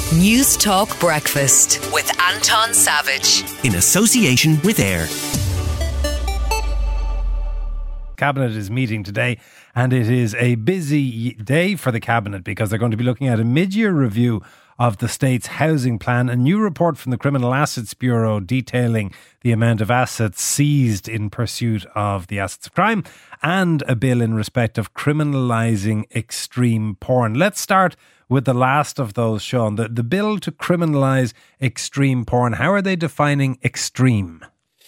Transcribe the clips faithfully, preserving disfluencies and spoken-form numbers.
News Talk Breakfast with Anton Savage. In association with AIR. Cabinet is meeting today, and it is a busy day for the Cabinet because they're going to be looking at a mid-year review of the state's housing plan, a new report from the Criminal Assets Bureau detailing the amount of assets seized in pursuit of the assets of crime, and a bill in respect of criminalising extreme porn. Let's start with the last of those, Sean. The, the bill to criminalise extreme porn. How are they defining extreme?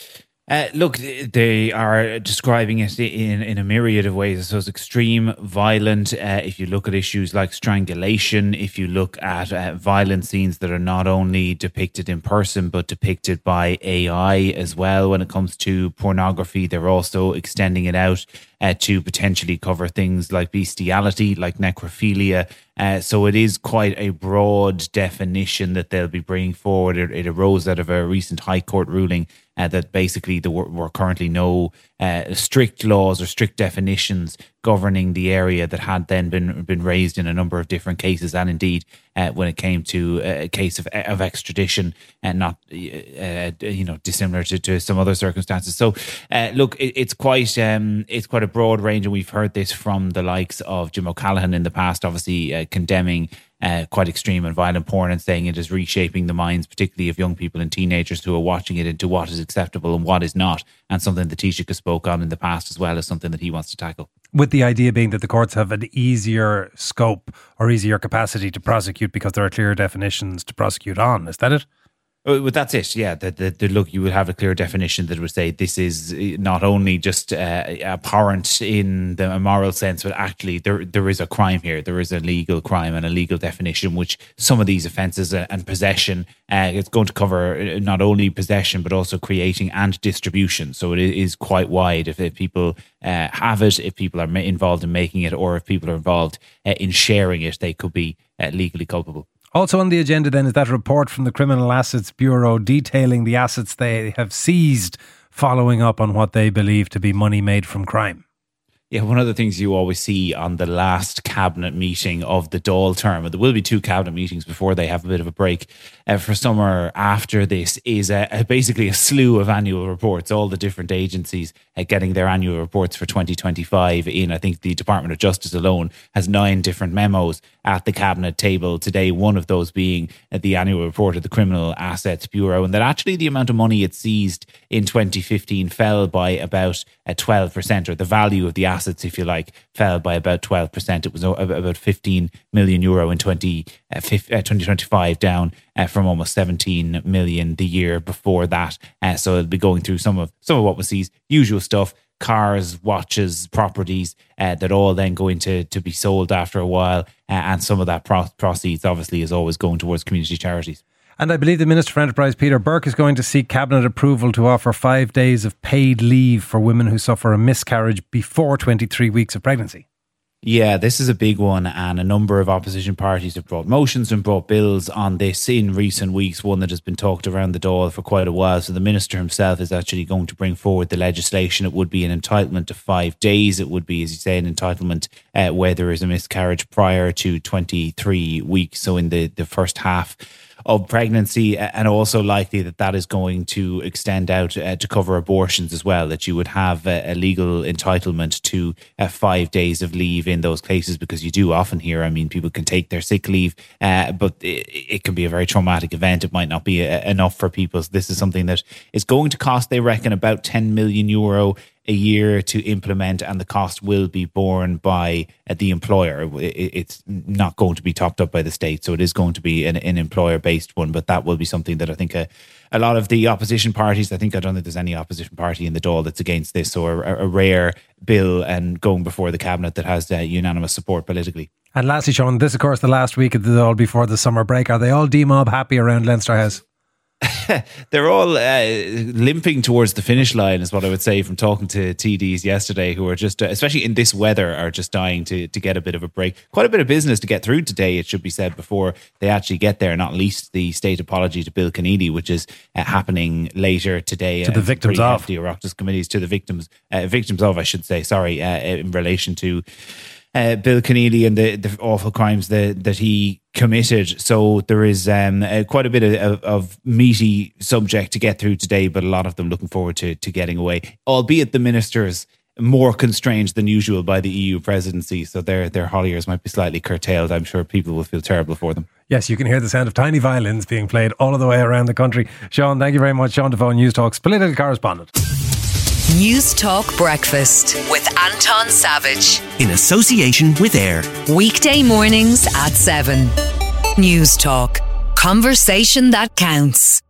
Uh, look, they are describing it in, in a myriad of ways. So it's extreme, violent. Uh, if you look at issues like strangulation, if you look at uh, violent scenes that are not only depicted in person, but depicted by A I as well. When it comes to pornography, they're also extending it out uh, to potentially cover things like bestiality, like necrophilia. Uh, so it is quite a broad definition that they'll be bringing forward. It, it arose out of a recent High Court ruling uh, that basically there were, were currently no uh, strict laws or strict definitions governing the area that had then been been raised in a number of different cases, and indeed uh, when it came to a case of of extradition, and not uh, you know dissimilar to, to some other circumstances. So uh, look, it, it's quite um, it's quite a broad range, and we've heard this from the likes of Jim O'Callaghan in the past, obviously uh, condemning Uh, quite extreme and violent porn and saying it is reshaping the minds, particularly of young people and teenagers who are watching it, into what is acceptable and what is not, and something that Taoiseach spoke on in the past as well as something that he wants to tackle. With the idea being that the courts have an easier scope or easier capacity to prosecute because there are clear definitions to prosecute on. Is that it? Well, that's it, yeah. The, the, the, look, you would have a clear definition that would say this is not only just uh, abhorrent in the moral sense, but actually there there is a crime here. There is a legal crime and a legal definition, which some of these offences and possession, uh, it's going to cover not only possession, but also creating and distribution. So it is quite wide. If, if people uh, have it, if people are involved in making it, or if people are involved uh, in sharing it, they could be uh, legally culpable. Also on the agenda then is that report from the Criminal Assets Bureau detailing the assets they have seized following up on what they believe to be money made from crime. Yeah, one of the things you always see on the last cabinet meeting of the Dáil term, and there will be two cabinet meetings before they have a bit of a break uh, for summer after this, is uh, basically a slew of annual reports, all the different agencies uh, getting their annual reports for twenty twenty-five in. I think the Department of Justice alone has nine different memos at the cabinet table today, one of those being uh, the annual report of the Criminal Assets Bureau, and that actually the amount of money it seized in twenty fifteen fell by about uh, twelve percent, or the value of the assets assets, if you like, fell by about twelve percent. It was about fifteen million euro in twenty twenty-five, down uh, from almost seventeen million the year before that. Uh, so it'll be going through some of some of what was seized, usual stuff, cars, watches, properties uh, that all then go into to be sold after a while. Uh, and some of that pro- proceeds obviously is always going towards community charities. And I believe the Minister for Enterprise, Peter Burke, is going to seek Cabinet approval to offer five days of paid leave for women who suffer a miscarriage before twenty-three weeks of pregnancy. Yeah, this is a big one, and a number of opposition parties have brought motions and brought bills on this in recent weeks, one that has been talked around the Dáil for quite a while. So the Minister himself is actually going to bring forward the legislation. It would be an entitlement of five days. It would be, as you say, an entitlement uh, where there is a miscarriage prior to twenty-three weeks, so in the, the first half of pregnancy, and also likely that that is going to extend out uh, to cover abortions as well, that you would have a, a legal entitlement to uh, five days of leave in those cases, because you do often hear, I mean, people can take their sick leave, uh, but it, it can be a very traumatic event. It might not be a, enough for people. So this is something that is going to cost, they reckon, about ten million euro a year to implement, and the cost will be borne by uh, the employer. It, it's not going to be topped up by the state, so it is going to be an, an employer-based one, but that will be something that I think a, a lot of the opposition parties, I think I don't think there's any opposition party in the Dáil that's against this, or a, a rare bill and going before the Cabinet that has uh, unanimous support politically. And lastly, Sean, this of course the last week of the Dáil before the summer break. Are they all D-mob happy around Leinster House? They're all uh, limping towards the finish line, is what I would say, from talking to T Ds yesterday, who are just, uh, especially in this weather, are just dying to, to get a bit of a break. Quite a bit of business to get through today, it should be said, before they actually get there, not least the state apology to Bill Keneally, which is uh, happening later today. To the uh, victims of. The Oireachtas committees, to the victims, uh, victims of, I should say, sorry, uh, in relation to uh, Bill Keneally and the, the awful crimes that, that he committed. So there is um, uh, quite a bit of, of meaty subject to get through today, but a lot of them looking forward to, to getting away, albeit the ministers more constrained than usual by the E U presidency. So their their holidays might be slightly curtailed. I'm sure people will feel terrible for them. Yes, you can hear the sound of tiny violins being played all of the way around the country. Sean, thank you very much. Sean Defoe, News Talk's political correspondent. News Talk Breakfast with Anton Savage. In association with AIR. Weekday mornings at seven. News Talk. Conversation that counts.